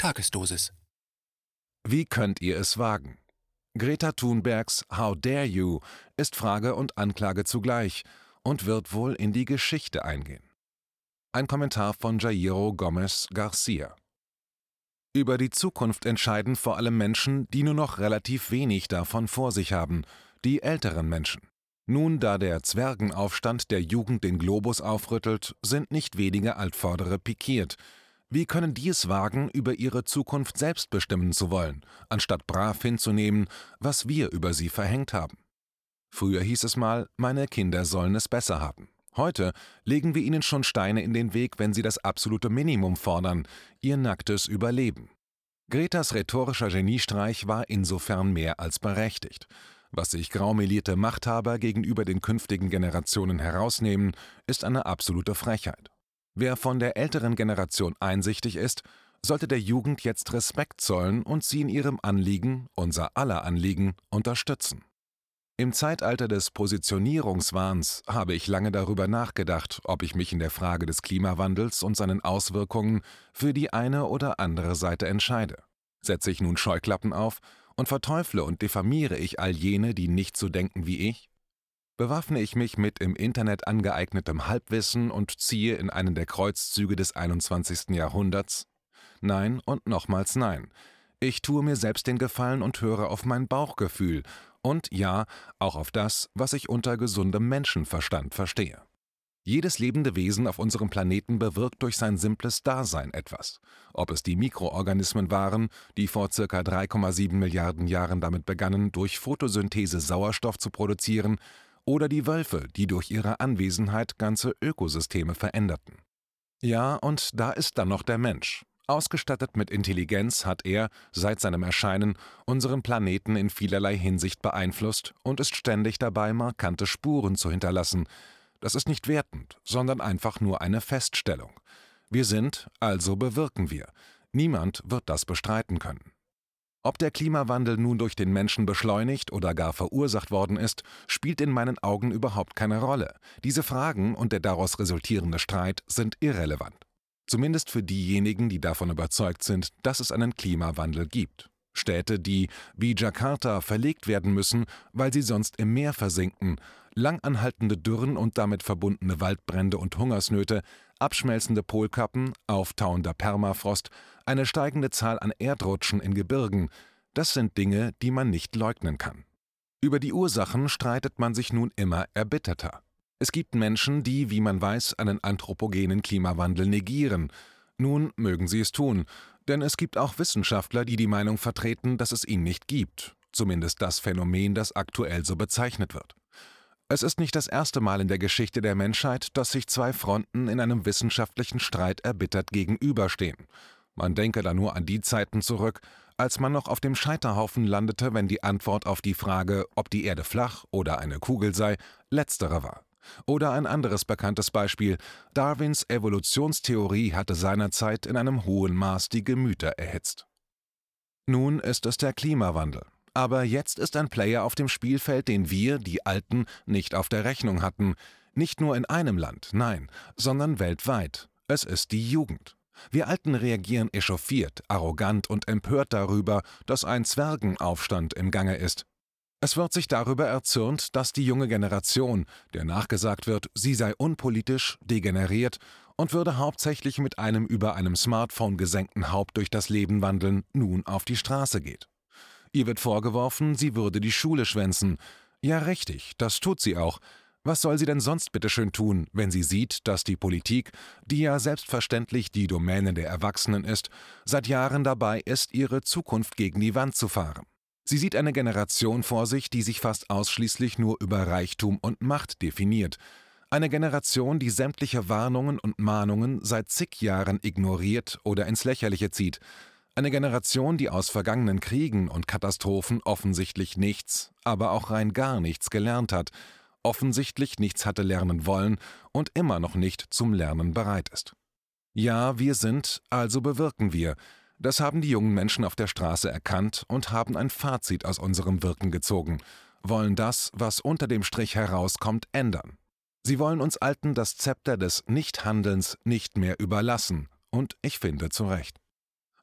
Tagesdosis. Wie könnt ihr es wagen? Greta Thunbergs How dare you ist Frage und Anklage zugleich und wird wohl in die Geschichte eingehen. Ein Kommentar von Jairo Gomez Garcia. Über die Zukunft entscheiden vor allem Menschen, die nur noch relativ wenig davon vor sich haben, die älteren Menschen. Nun, da der Zwergenaufstand der Jugend den Globus aufrüttelt, sind nicht wenige Altvordere pikiert. Wie können die es wagen, über ihre Zukunft selbst bestimmen zu wollen, anstatt brav hinzunehmen, was wir über sie verhängt haben? Früher hieß es mal, meine Kinder sollen es besser haben. Heute legen wir ihnen schon Steine in den Weg, wenn sie das absolute Minimum fordern, ihr nacktes Überleben. Gretas rhetorischer Geniestreich war insofern mehr als berechtigt. Was sich graumelierte Machthaber gegenüber den künftigen Generationen herausnehmen, ist eine absolute Frechheit. Wer von der älteren Generation einsichtig ist, sollte der Jugend jetzt Respekt zollen und sie in ihrem Anliegen, unser aller Anliegen, unterstützen. Im Zeitalter des Positionierungswahns habe ich lange darüber nachgedacht, ob ich mich in der Frage des Klimawandels und seinen Auswirkungen für die eine oder andere Seite entscheide. Setze ich nun Scheuklappen auf und verteufle und diffamiere ich all jene, die nicht so denken wie ich? Bewaffne ich mich mit im Internet angeeignetem Halbwissen und ziehe in einen der Kreuzzüge des 21. Jahrhunderts? Nein und nochmals nein. Ich tue mir selbst den Gefallen und höre auf mein Bauchgefühl und ja, auch auf das, was ich unter gesundem Menschenverstand verstehe. Jedes lebende Wesen auf unserem Planeten bewirkt durch sein simples Dasein etwas. Ob es die Mikroorganismen waren, die vor ca. 3,7 Milliarden Jahren damit begannen, durch Photosynthese Sauerstoff zu produzieren, oder die Wölfe, die durch ihre Anwesenheit ganze Ökosysteme veränderten. Ja, und da ist dann noch der Mensch. Ausgestattet mit Intelligenz hat er, seit seinem Erscheinen, unseren Planeten in vielerlei Hinsicht beeinflusst und ist ständig dabei, markante Spuren zu hinterlassen. Das ist nicht wertend, sondern einfach nur eine Feststellung. Wir sind, also bewirken wir. Niemand wird das bestreiten können. Ob der Klimawandel nun durch den Menschen beschleunigt oder gar verursacht worden ist, spielt in meinen Augen überhaupt keine Rolle. Diese Fragen und der daraus resultierende Streit sind irrelevant. Zumindest für diejenigen, die davon überzeugt sind, dass es einen Klimawandel gibt. Städte, die, wie Jakarta, verlegt werden müssen, weil sie sonst im Meer versinken, langanhaltende Dürren und damit verbundene Waldbrände und Hungersnöte, abschmelzende Polkappen, auftauender Permafrost, eine steigende Zahl an Erdrutschen in Gebirgen, das sind Dinge, die man nicht leugnen kann. Über die Ursachen streitet man sich nun immer erbitterter. Es gibt Menschen, die, wie man weiß, einen anthropogenen Klimawandel negieren. Nun mögen sie es tun, denn es gibt auch Wissenschaftler, die die Meinung vertreten, dass es ihn nicht gibt, zumindest das Phänomen, das aktuell so bezeichnet wird. Es ist nicht das erste Mal in der Geschichte der Menschheit, dass sich zwei Fronten in einem wissenschaftlichen Streit erbittert gegenüberstehen. Man denke da nur an die Zeiten zurück, als man noch auf dem Scheiterhaufen landete, wenn die Antwort auf die Frage, ob die Erde flach oder eine Kugel sei, letztere war. Oder ein anderes bekanntes Beispiel: Darwins Evolutionstheorie hatte seinerzeit in einem hohen Maß die Gemüter erhitzt. Nun ist es der Klimawandel. Aber jetzt ist ein Player auf dem Spielfeld, den wir, die Alten, nicht auf der Rechnung hatten. Nicht nur in einem Land, nein, sondern weltweit. Es ist die Jugend. Wir Alten reagieren echauffiert, arrogant und empört darüber, dass ein Zwergenaufstand im Gange ist. Es wird sich darüber erzürnt, dass die junge Generation, der nachgesagt wird, sie sei unpolitisch, degeneriert und würde hauptsächlich mit einem über einem Smartphone gesenkten Haupt durch das Leben wandeln, nun auf die Straße geht. Ihr wird vorgeworfen, sie würde die Schule schwänzen. Ja, richtig, das tut sie auch. Was soll sie denn sonst bitteschön tun, wenn sie sieht, dass die Politik, die ja selbstverständlich die Domäne der Erwachsenen ist, seit Jahren dabei ist, ihre Zukunft gegen die Wand zu fahren? Sie sieht eine Generation vor sich, die sich fast ausschließlich nur über Reichtum und Macht definiert. Eine Generation, die sämtliche Warnungen und Mahnungen seit zig Jahren ignoriert oder ins Lächerliche zieht. Eine Generation, die aus vergangenen Kriegen und Katastrophen offensichtlich nichts, aber auch rein gar nichts gelernt hat, offensichtlich nichts hatte lernen wollen und immer noch nicht zum Lernen bereit ist. Ja, wir sind, also bewirken wir. Das haben die jungen Menschen auf der Straße erkannt und haben ein Fazit aus unserem Wirken gezogen, wollen das, was unter dem Strich herauskommt, ändern. Sie wollen uns Alten das Zepter des Nichthandelns nicht mehr überlassen, und ich finde zu Recht.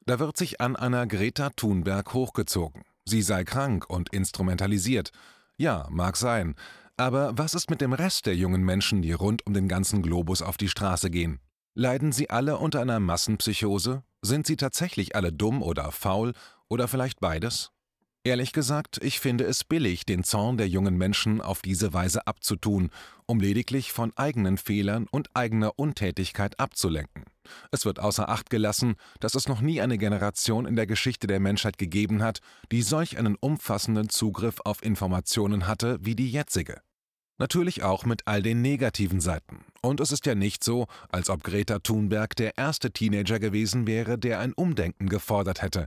Da wird sich an einer Greta Thunberg hochgezogen. Sie sei krank und instrumentalisiert. Ja, mag sein. Aber was ist mit dem Rest der jungen Menschen, die rund um den ganzen Globus auf die Straße gehen? Leiden sie alle unter einer Massenpsychose? Sind sie tatsächlich alle dumm oder faul oder vielleicht beides? Ehrlich gesagt, ich finde es billig, den Zorn der jungen Menschen auf diese Weise abzutun, um lediglich von eigenen Fehlern und eigener Untätigkeit abzulenken. Es wird außer Acht gelassen, dass es noch nie eine Generation in der Geschichte der Menschheit gegeben hat, die solch einen umfassenden Zugriff auf Informationen hatte wie die jetzige. Natürlich auch mit all den negativen Seiten. Und es ist ja nicht so, als ob Greta Thunberg der erste Teenager gewesen wäre, der ein Umdenken gefordert hätte.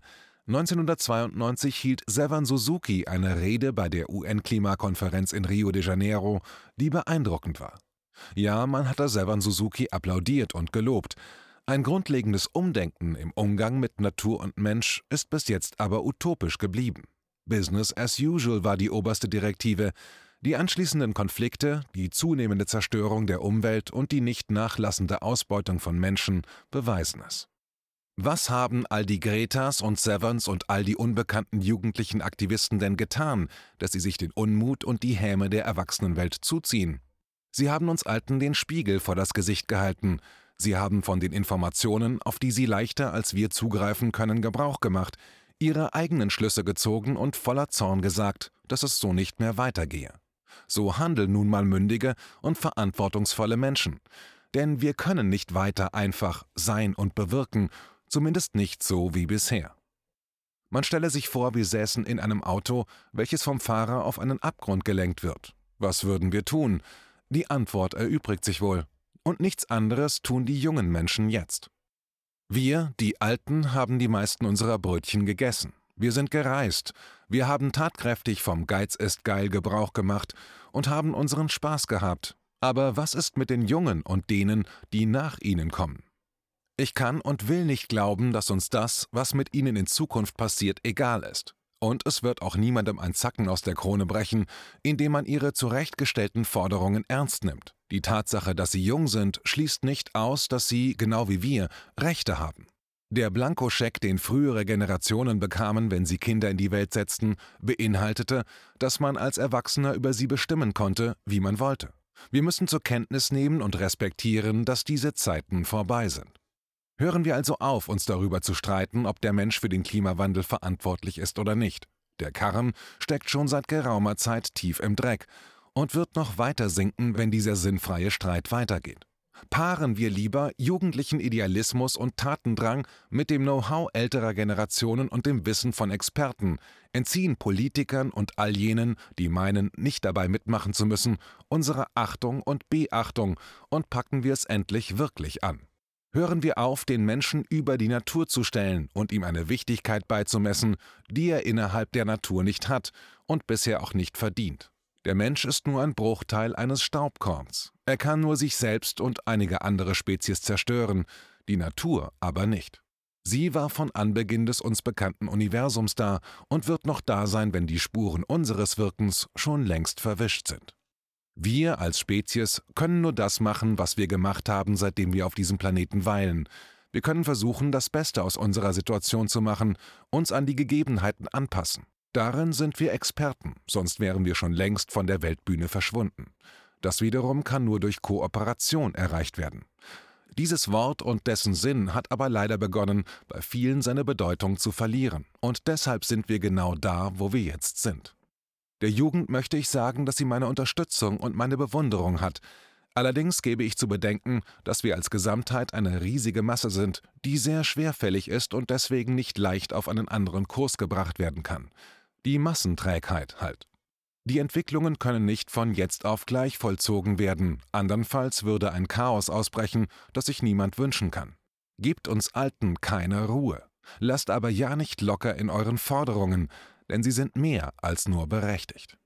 1992 hielt Sevan Suzuki eine Rede bei der UN-Klimakonferenz in Rio de Janeiro, die beeindruckend war. Ja, man hatte Sevan Suzuki applaudiert und gelobt. Ein grundlegendes Umdenken im Umgang mit Natur und Mensch ist bis jetzt aber utopisch geblieben. Business as usual war die oberste Direktive. Die anschließenden Konflikte, die zunehmende Zerstörung der Umwelt und die nicht nachlassende Ausbeutung von Menschen beweisen es. Was haben all die Gretas und Sevans und all die unbekannten jugendlichen Aktivisten denn getan, dass sie sich den Unmut und die Häme der Erwachsenenwelt zuziehen? Sie haben uns Alten den Spiegel vor das Gesicht gehalten. Sie haben von den Informationen, auf die sie leichter als wir zugreifen können, Gebrauch gemacht, ihre eigenen Schlüsse gezogen und voller Zorn gesagt, dass es so nicht mehr weitergehe. So handeln nun mal mündige und verantwortungsvolle Menschen. Denn wir können nicht weiter einfach sein und bewirken, zumindest nicht so wie bisher. Man stelle sich vor, wir säßen in einem Auto, welches vom Fahrer auf einen Abgrund gelenkt wird. Was würden wir tun? Die Antwort erübrigt sich wohl. Und nichts anderes tun die jungen Menschen jetzt. Wir, die Alten, haben die meisten unserer Brötchen gegessen. Wir sind gereist. Wir haben tatkräftig vom Geiz ist geil Gebrauch gemacht und haben unseren Spaß gehabt. Aber was ist mit den Jungen und denen, die nach ihnen kommen? Ich kann und will nicht glauben, dass uns das, was mit ihnen in Zukunft passiert, egal ist. Und es wird auch niemandem ein Zacken aus der Krone brechen, indem man ihre zurechtgestellten Forderungen ernst nimmt. Die Tatsache, dass sie jung sind, schließt nicht aus, dass sie, genau wie wir, Rechte haben. Der Blankoscheck, den frühere Generationen bekamen, wenn sie Kinder in die Welt setzten, beinhaltete, dass man als Erwachsener über sie bestimmen konnte, wie man wollte. Wir müssen zur Kenntnis nehmen und respektieren, dass diese Zeiten vorbei sind. Hören wir also auf, uns darüber zu streiten, ob der Mensch für den Klimawandel verantwortlich ist oder nicht. Der Karren steckt schon seit geraumer Zeit tief im Dreck und wird noch weiter sinken, wenn dieser sinnfreie Streit weitergeht. Paaren wir lieber jugendlichen Idealismus und Tatendrang mit dem Know-how älterer Generationen und dem Wissen von Experten, entziehen Politikern und all jenen, die meinen, nicht dabei mitmachen zu müssen, unsere Achtung und Beachtung und packen wir es endlich wirklich an. Hören wir auf, den Menschen über die Natur zu stellen und ihm eine Wichtigkeit beizumessen, die er innerhalb der Natur nicht hat und bisher auch nicht verdient. Der Mensch ist nur ein Bruchteil eines Staubkorns. Er kann nur sich selbst und einige andere Spezies zerstören, die Natur aber nicht. Sie war von Anbeginn des uns bekannten Universums da und wird noch da sein, wenn die Spuren unseres Wirkens schon längst verwischt sind. Wir als Spezies können nur das machen, was wir gemacht haben, seitdem wir auf diesem Planeten weilen. Wir können versuchen, das Beste aus unserer Situation zu machen, uns an die Gegebenheiten anpassen. Darin sind wir Experten, sonst wären wir schon längst von der Weltbühne verschwunden. Das wiederum kann nur durch Kooperation erreicht werden. Dieses Wort und dessen Sinn hat aber leider begonnen, bei vielen seine Bedeutung zu verlieren. Und deshalb sind wir genau da, wo wir jetzt sind. Der Jugend möchte ich sagen, dass sie meine Unterstützung und meine Bewunderung hat. Allerdings gebe ich zu bedenken, dass wir als Gesamtheit eine riesige Masse sind, die sehr schwerfällig ist und deswegen nicht leicht auf einen anderen Kurs gebracht werden kann. Die Massenträgheit halt. Die Entwicklungen können nicht von jetzt auf gleich vollzogen werden, andernfalls würde ein Chaos ausbrechen, das sich niemand wünschen kann. Gebt uns Alten keine Ruhe. Lasst aber ja nicht locker in euren Forderungen, denn sie sind mehr als nur berechtigt.